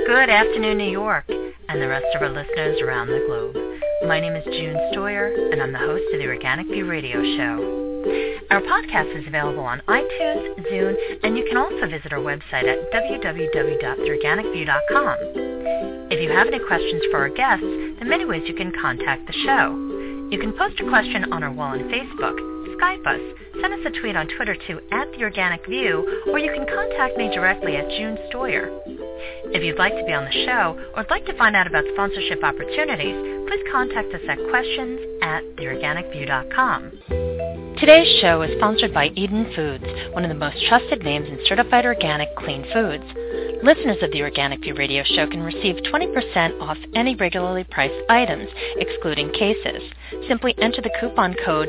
Good afternoon, New York, and the rest of our listeners around the globe. My name is June Stoyer, and I'm the host of the Organic View Radio Show. Our podcast is available on iTunes, Zune, and you can also visit our website at www.theorganicview.com. If you have any questions for our guests, there are many ways you can contact the show. You can post a question on our wall on Facebook, Skype us, send us a tweet on Twitter to @TheOrganicView, or you can contact me directly at June Stoyer. If you'd like to be on the show or would like to find out about sponsorship opportunities, please contact us at questions@theorganicview.com. Today's show is sponsored by Eden Foods, one of the most trusted names in certified organic clean foods. Listeners of the Organic View Radio Show can receive 20% off any regularly priced items, excluding cases. Simply enter the coupon code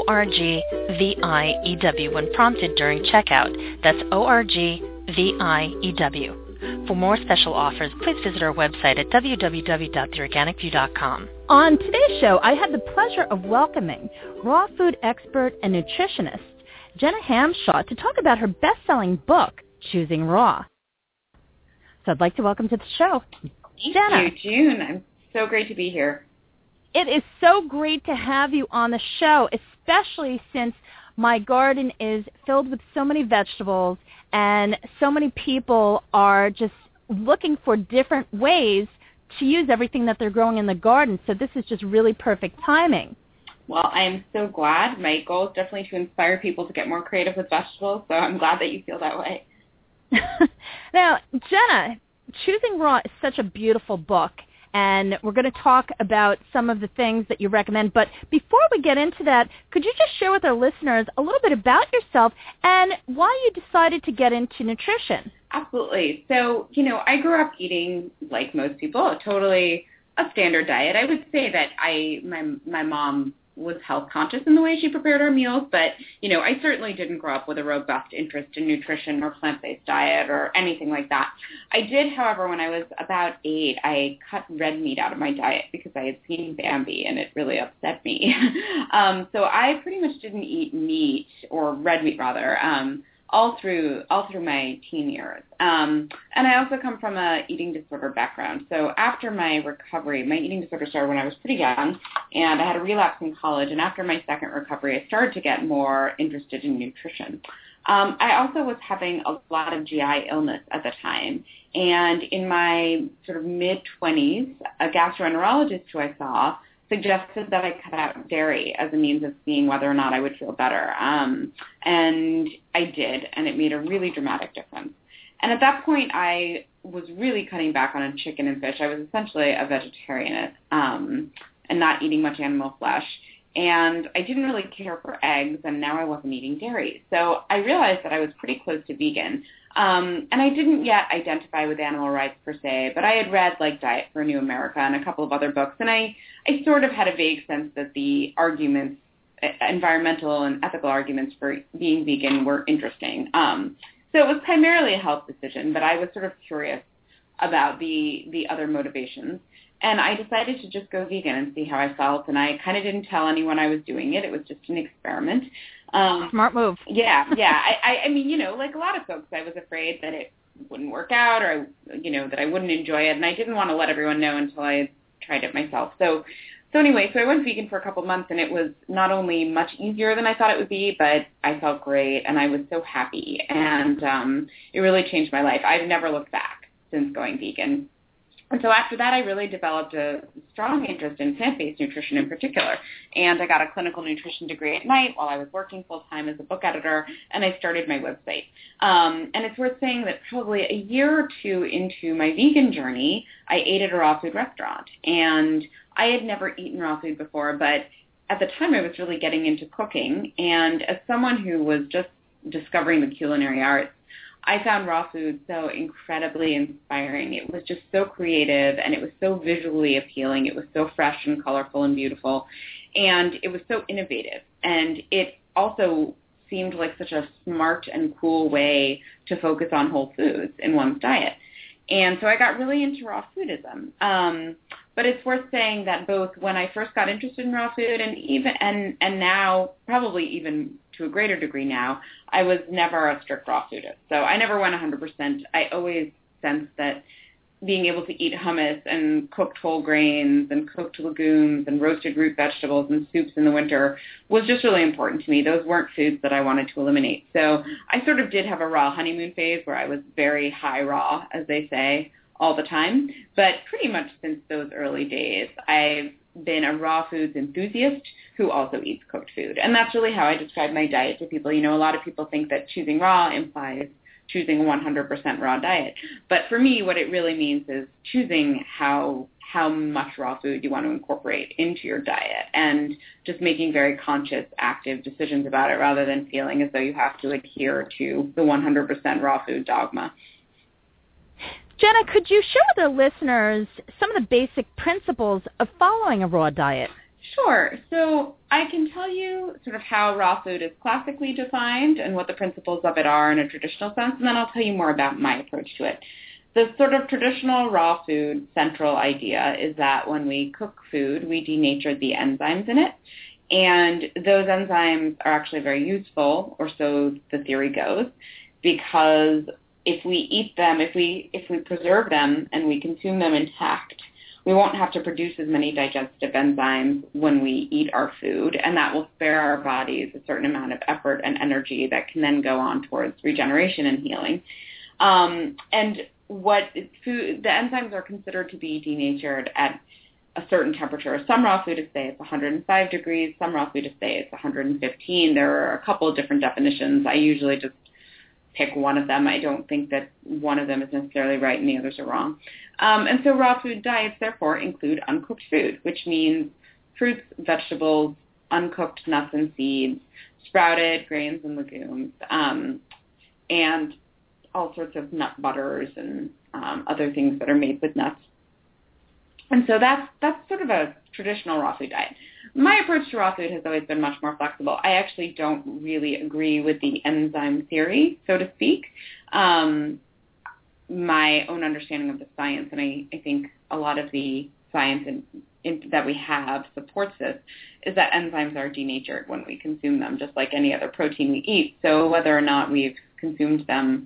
ORGVIEW when prompted during checkout. That's ORGVIEW. For more special offers, please visit our website at www.theorganicview.com. On today's show, I had the pleasure of welcoming raw food expert and nutritionist Jenna Hamshaw to talk about her best-selling book, Choosing Raw. So I'd like to welcome to the show, Jenna. Thank you, June. I'm so great to be here. It is so great to have you on the show, especially since my garden is filled with so many vegetables and so many people are just looking for different ways to use everything that they're growing in the garden. So this is just really perfect timing. Well, I am so glad. My goal is definitely to inspire people to get more creative with vegetables, so I'm glad that you feel that way. Now, Jenna, Choosing Raw is such a beautiful book, and we're going to talk about some of the things that you recommend. But before we get into that, could you just share with our listeners a little bit about yourself and why you decided to get into nutrition? Absolutely. So, I grew up eating, like most people, totally a standard diet. I would say that my mom was health conscious in the way she prepared our meals, but, I certainly didn't grow up with a robust interest in nutrition or plant-based diet or anything like that. I did, however, when I was about 8, I cut red meat out of my diet because I had seen Bambi and it really upset me. So I pretty much didn't eat meat, or red meat rather, all through my teen years. And I also come from a eating disorder background. So after my recovery, my eating disorder started when I was pretty young, and I had a relapse in college. And after my second recovery, I started to get more interested in nutrition. I also was having a lot of GI illness at the time. And in my sort of mid-20s, a gastroenterologist who I saw suggested that I cut out dairy as a means of seeing whether or not I would feel better. And I did, and it made a really dramatic difference. And at that point, I was really cutting back on chicken and fish. I was essentially a vegetarian and not eating much animal flesh. And I didn't really care for eggs, and now I wasn't eating dairy. So I realized that I was pretty close to vegan. And I didn't yet identify with animal rights per se, but I had read Diet for a New America and a couple of other books, and I sort of had a vague sense that the arguments, environmental and ethical arguments for being vegan were interesting. So it was primarily a health decision, but I was sort of curious about the other motivations. And I decided to just go vegan and see how I felt, and I kind of didn't tell anyone I was doing it. It was just an experiment. Smart move. Yeah. I mean, like a lot of folks, I was afraid that it wouldn't work out, or, that I wouldn't enjoy it, and I didn't want to let everyone know until I had tried it myself. So anyway, I went vegan for a couple months, and it was not only much easier than I thought it would be, but I felt great, and I was so happy, and it really changed my life. I've never looked back since going vegan. And so after that, I really developed a strong interest in plant-based nutrition in particular. And I got a clinical nutrition degree at night while I was working full-time as a book editor, and I started my website. And it's worth saying that probably a year or two into my vegan journey, I ate at a raw food restaurant. And I had never eaten raw food before, but at the time I was really getting into cooking. And as someone who was just discovering the culinary arts, I found raw food so incredibly inspiring. It was just so creative, and it was so visually appealing. It was so fresh and colorful and beautiful, and it was so innovative. And it also seemed like such a smart and cool way to focus on whole foods in one's diet. And so I got really into raw foodism. But it's worth saying that both when I first got interested in raw food and now, probably even to a greater degree now, I was never a strict raw foodist. So I never went 100%. I always sensed that being able to eat hummus and cooked whole grains and cooked legumes and roasted root vegetables and soups in the winter was just really important to me. Those weren't foods that I wanted to eliminate. So I sort of did have a raw honeymoon phase where I was very high raw, as they say, all the time. But pretty much since those early days, I've been a raw foods enthusiast who also eats cooked food. And that's really how I describe my diet to people. You know, a lot of people think that choosing raw implies choosing a 100% raw diet. But for me, what it really means is choosing how much raw food you want to incorporate into your diet and just making very conscious, active decisions about it rather than feeling as though you have to adhere to the 100% raw food dogma. Jenna, could you share with our listeners some of the basic principles of following a raw diet? Sure. So I can tell you sort of how raw food is classically defined and what the principles of it are in a traditional sense, and then I'll tell you more about my approach to it. The sort of traditional raw food central idea is that when we cook food, we denature the enzymes in it, and those enzymes are actually very useful, or so the theory goes, because if we eat them, if we preserve them and we consume them intact, we won't have to produce as many digestive enzymes when we eat our food, and that will spare our bodies a certain amount of effort and energy that can then go on towards regeneration and healing. And the enzymes are considered to be denatured at a certain temperature. Some raw food is say it's 105 degrees. Some raw food is say it's 115. There are a couple of different definitions. I usually just pick one of them. I don't think that one of them is necessarily right and the others are wrong. And so raw food diets, therefore, include uncooked food, which means fruits, vegetables, uncooked nuts and seeds, sprouted grains and legumes, and all sorts of nut butters and other things that are made with nuts. And so that's sort of a traditional raw food diet. My approach to raw food has always been much more flexible. I actually don't really agree with the enzyme theory, so to speak. My own understanding of the science, and I think a lot of the science that we have supports this, is that enzymes are denatured when we consume them, just like any other protein we eat. So whether or not we've consumed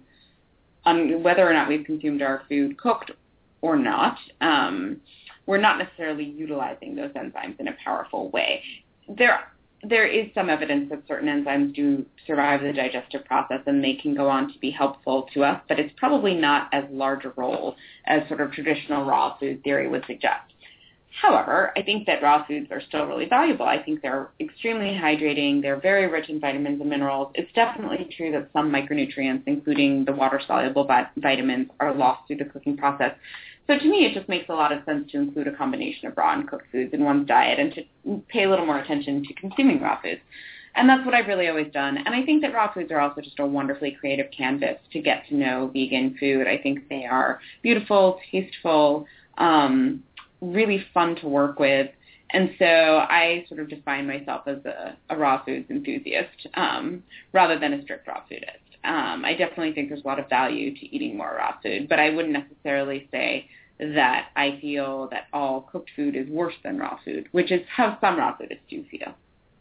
our food cooked or not, we're not necessarily utilizing those enzymes in a powerful way. There is some evidence that certain enzymes do survive the digestive process and they can go on to be helpful to us, but it's probably not as large a role as sort of traditional raw food theory would suggest. However, I think that raw foods are still really valuable. I think they're extremely hydrating. They're very rich in vitamins and minerals. It's definitely true that some micronutrients, including the water-soluble vitamins, are lost through the cooking process. So to me, it just makes a lot of sense to include a combination of raw and cooked foods in one's diet and to pay a little more attention to consuming raw foods. And that's what I've really always done. And I think that raw foods are also just a wonderfully creative canvas to get to know vegan food. I think they are beautiful, tasteful, really fun to work with. And so I sort of define myself as a raw foods enthusiast rather than a strict raw foodist. I definitely think there's a lot of value to eating more raw food, but I wouldn't necessarily say that I feel that all cooked food is worse than raw food, which is how some raw foodists do feel.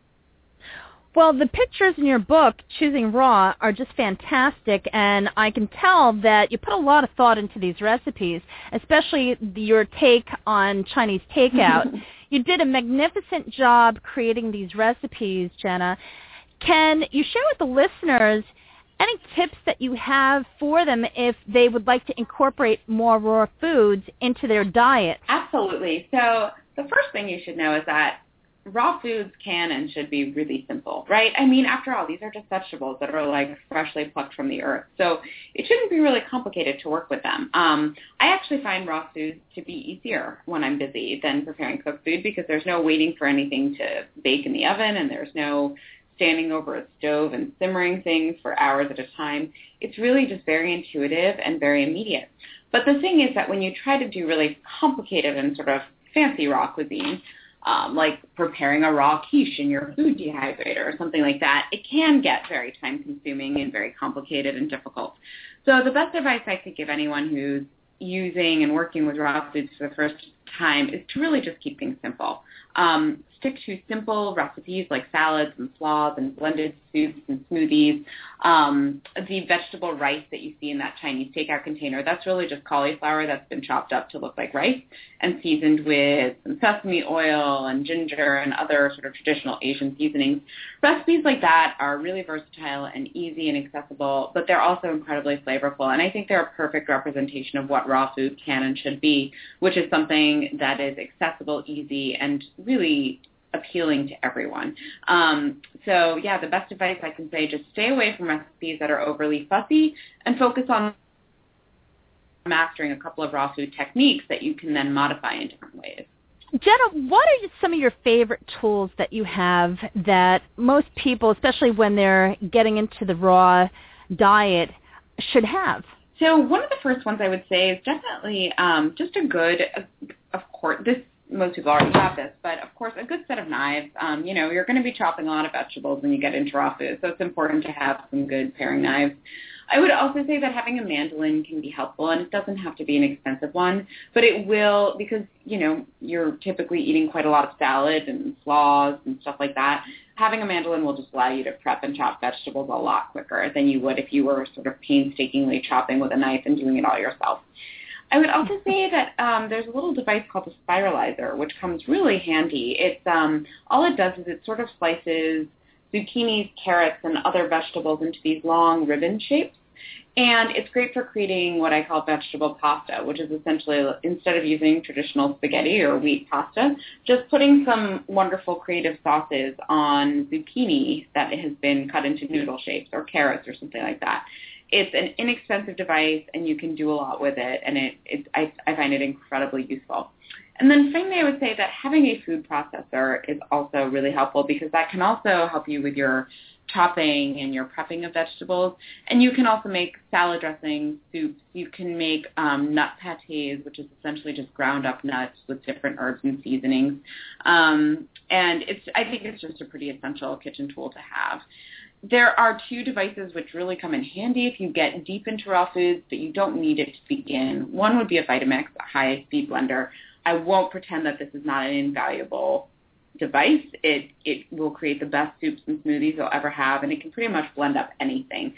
Well, the pictures in your book, Choosing Raw, are just fantastic, and I can tell that you put a lot of thought into these recipes, especially your take on Chinese takeout. You did a magnificent job creating these recipes, Jenna. Can you share with the listeners any tips that you have for them if they would like to incorporate more raw foods into their diet? Absolutely. So the first thing you should know is that raw foods can and should be really simple, right? I mean, after all, these are just vegetables that are like freshly plucked from the earth. So it shouldn't be really complicated to work with them. I actually find raw foods to be easier when I'm busy than preparing cooked food because there's no waiting for anything to bake in the oven and there's no standing over a stove and simmering things for hours at a time. It's really just very intuitive and very immediate. But the thing is that when you try to do really complicated and sort of fancy raw cuisine, like preparing a raw quiche in your food dehydrator or something like that, it can get very time-consuming and very complicated and difficult. So the best advice I could give anyone who's using and working with raw foods for the first time is to really just keep things simple. Stick to simple recipes like salads and slaws and blended soups and smoothies. The vegetable rice that you see in that Chinese takeout container, that's really just cauliflower that's been chopped up to look like rice and seasoned with some sesame oil and ginger and other sort of traditional Asian seasonings. Recipes like that are really versatile and easy and accessible, but they're also incredibly flavorful. And I think they're a perfect representation of what raw food can and should be, which is something that is accessible, easy, and really appealing to everyone. So yeah, the best advice I can say, just stay away from recipes that are overly fussy and focus on mastering a couple of raw food techniques that you can then modify in different ways. Jenna, what are some of your favorite tools that you have that most people, especially when they're getting into the raw diet, should have? So one of the first ones I would say is definitely just a good, of course, most people already have this, but of course a good set of knives. You're going to be chopping a lot of vegetables when you get into raw food, so it's important to have some good paring knives. I would also say that having a mandolin can be helpful, and it doesn't have to be an expensive one, but it will, because, you're typically eating quite a lot of salad and slaws and stuff like that. Having a mandolin will just allow you to prep and chop vegetables a lot quicker than you would if you were sort of painstakingly chopping with a knife and doing it all yourself. I would also say that there's a little device called the spiralizer, which comes really handy. It's all it does is it sort of slices zucchinis, carrots, and other vegetables into these long ribbon shapes. And it's great for creating what I call vegetable pasta, which is essentially, instead of using traditional spaghetti or wheat pasta, just putting some wonderful creative sauces on zucchini that has been cut into noodle shapes, or carrots or something like that. It's an inexpensive device, and you can do a lot with it, and I find it incredibly useful. And then finally, I would say that having a food processor is also really helpful, because that can also help you with your chopping and your prepping of vegetables. And you can also make salad dressings, soups. You can make nut pâtés, which is essentially just ground up nuts with different herbs and seasonings. And I think it's just a pretty essential kitchen tool to have. There are two devices which really come in handy if you get deep into raw foods, but you don't need it to begin. One would be a Vitamix, a high-speed blender. I won't pretend that this is not an invaluable device. It will create the best soups and smoothies you'll ever have, and it can pretty much blend up anything.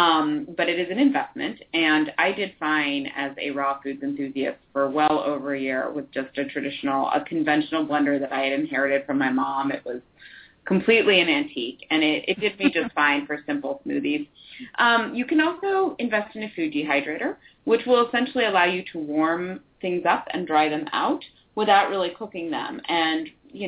But it is an investment, and I did fine as a raw foods enthusiast for well over a year with just a conventional blender that I had inherited from my mom. It was completely an antique, and it did me just fine for simple smoothies. You can also invest in a food dehydrator, which will essentially allow you to warm things up and dry them out without really cooking them. And,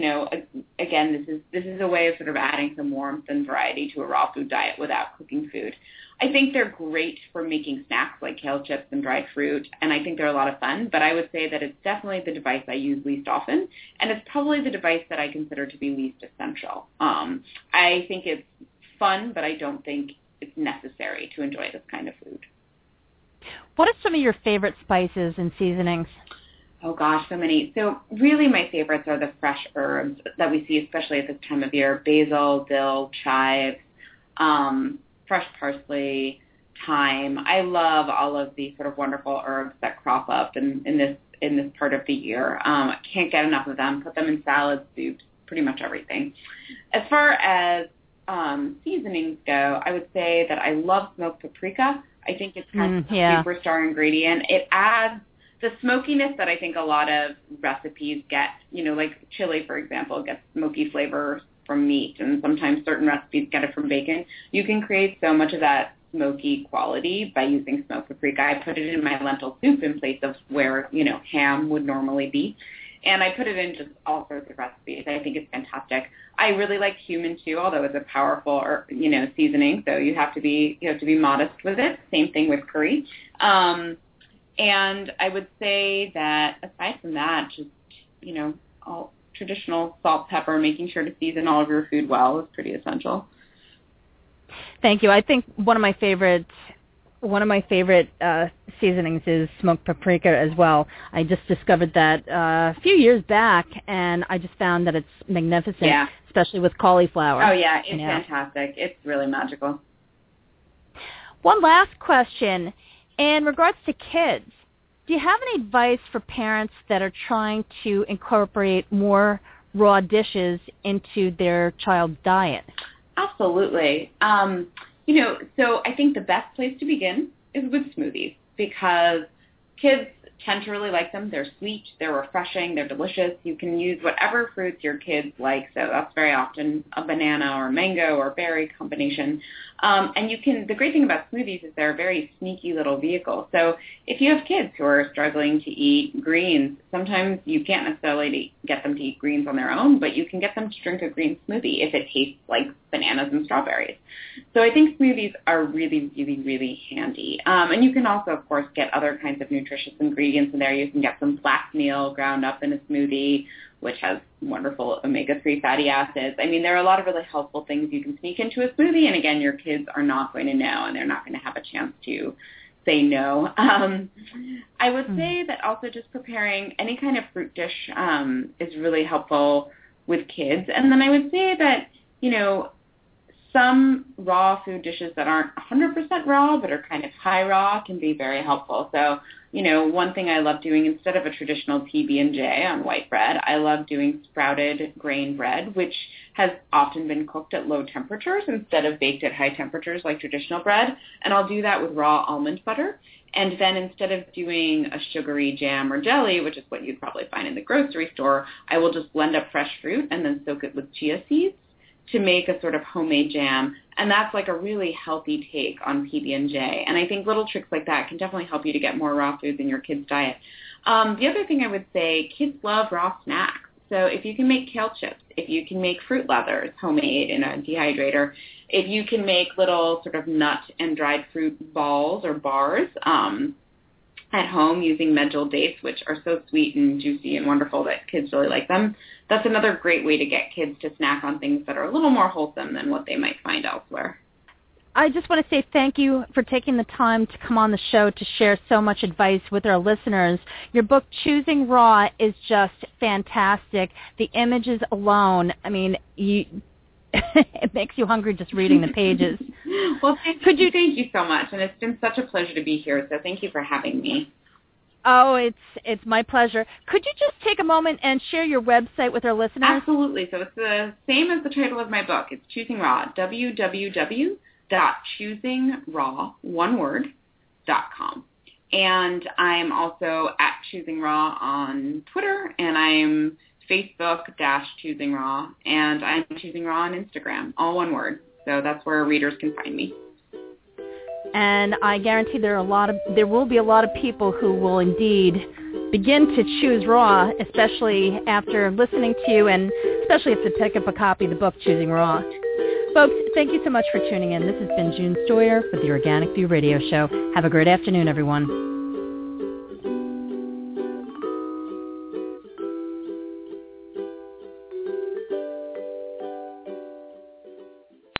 again, this is a way of sort of adding some warmth and variety to a raw food diet without cooking food. I think they're great for making snacks like kale chips and dried fruit, and I think they're a lot of fun, but I would say that it's definitely the device I use least often, and it's probably the device that I consider to be least essential. I think it's fun, but I don't think it's necessary to enjoy this kind of food. What are some of your favorite spices and seasonings? Oh gosh, so many. So really my favorites are the fresh herbs that we see, especially at this time of year: basil, dill, chives, fresh parsley, thyme. I love all of these sort of wonderful herbs that crop up in this part of the year. I can't get enough of them. Put them in salads, soups, pretty much everything. As far as seasonings go, I would say that I love smoked paprika. I think it's kind of a superstar ingredient. It adds the smokiness that I think a lot of recipes get, like chili, for example, gets smoky flavor from meat, and sometimes certain recipes get it from bacon. You can create so much of that smoky quality by using smoked paprika. I put it in my lentil soup in place of where, ham would normally be. And I put it in just all sorts of recipes. I think it's fantastic. I really like cumin too, although it's a powerful, seasoning. So you have to be modest with it. Same thing with curry. And I would say that aside from that, just, all traditional salt, pepper, making sure to season all of your food well is pretty essential. Thank you. I think one of my favorite seasonings is smoked paprika as well. I just discovered that a few years back, and I just found that it's magnificent, especially with cauliflower. Oh, yeah, it's fantastic. It's really magical. One last question. In regards to kids, Do you have any advice for parents that are trying to incorporate more raw dishes into their child's diet? Absolutely. So I think the best place to begin is with smoothies because kids tend to really like them. They're sweet, they're refreshing, they're delicious. You can use whatever fruits your kids like. So that's very often a banana or mango or berry combination. And the great thing about smoothies is they're a very sneaky little vehicle. So if you have kids who are struggling to eat greens, sometimes you can't necessarily get them to eat greens on their own, but you can get them to drink a green smoothie if it tastes like bananas and strawberries. So I think smoothies are really, really, really handy. And you can also, of course, get other kinds of nutritious ingredients in there. You can get some flax meal ground up in a smoothie, which has wonderful omega-3 fatty acids. I mean, there are a lot of really helpful things you can sneak into a smoothie, and again, your kids are not going to know, and they're not going to have a chance to say no. I would say that also just preparing any kind of fruit dish is really helpful with kids. And then I would say that, some raw food dishes that aren't 100% raw but are kind of high raw can be very helpful. So, one thing I love doing instead of a traditional PB&J on white bread, I love doing sprouted grain bread, which has often been cooked at low temperatures instead of baked at high temperatures like traditional bread. And I'll do that with raw almond butter. And then instead of doing a sugary jam or jelly, which is what you'd probably find in the grocery store, I will just blend up fresh fruit and then soak it with chia seeds to make a sort of homemade jam. And that's like a really healthy take on PB&J. And I think little tricks like that can definitely help you to get more raw foods in your kids' diet. The other thing I would say, kids love raw snacks. So if you can make kale chips, if you can make fruit leathers homemade in a dehydrator, if you can make little sort of nut and dried fruit balls or bars at home using medjool dates, which are so sweet and juicy and wonderful that kids really like them, that's another great way to get kids to snack on things that are a little more wholesome than what they might find elsewhere. I just want to say thank you for taking the time to come on the show to share so much advice with our listeners. Your book, Choosing Raw, is just fantastic. The images alone, I mean, it makes you hungry just reading the pages. Well, thank you so much, and it's been such a pleasure to be here, so thank you for having me. Oh, it's my pleasure. Could you just take a moment and share your website with our listeners? Absolutely. So it's the same as the title of my book. It's Choosing Raw, www.choosingraw.com. And I'm also at Choosing Raw on Twitter, and I'm Facebook-Choosing Raw, and I'm Choosing Raw on Instagram, all one word. So that's where readers can find me. And I guarantee there will be a lot of people who will indeed begin to choose raw, especially after listening to you, and especially if they pick up a copy of the book, Choosing Raw. Folks, thank you so much for tuning in. This has been June Stoyer with the Organic View Radio Show. Have a great afternoon, everyone.